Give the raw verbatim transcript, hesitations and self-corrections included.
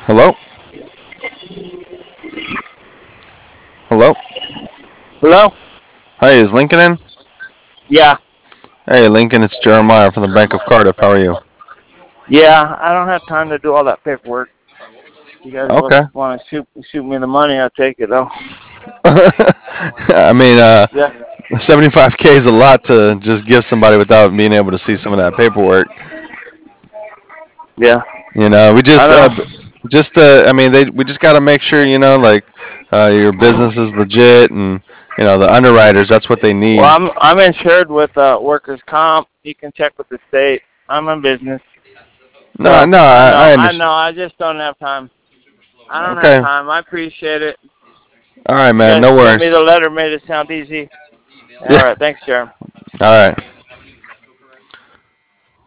Hello? Hello? Hello? Hey, is Lincoln in? Yeah. Hey, Lincoln, it's Jeremiah from the Bank of Cardiff. How are you? Yeah, I don't have time to do all that paperwork. You guys both Okay. want to shoot shoot me the money, I'll take it though. I mean, uh, Yeah. seventy-five K is a lot to just give somebody without being able to see some of that paperwork. Yeah. You know, we I just, uh, know. b- just, uh, I mean, they, we just got to make sure, you know, like, uh, your business is legit and, you know, the underwriters, that's what they Well, need. I'm I'm insured with uh workers comp. You can check with the state. I'm in business. No, So no, I know, I, I I understand. know, I just don't have time. I don't have Okay. time. I appreciate it. All right, You man. guys No sent me worries. the letter, made it sound easy. All Yeah. right, thanks, Jeremy. All right.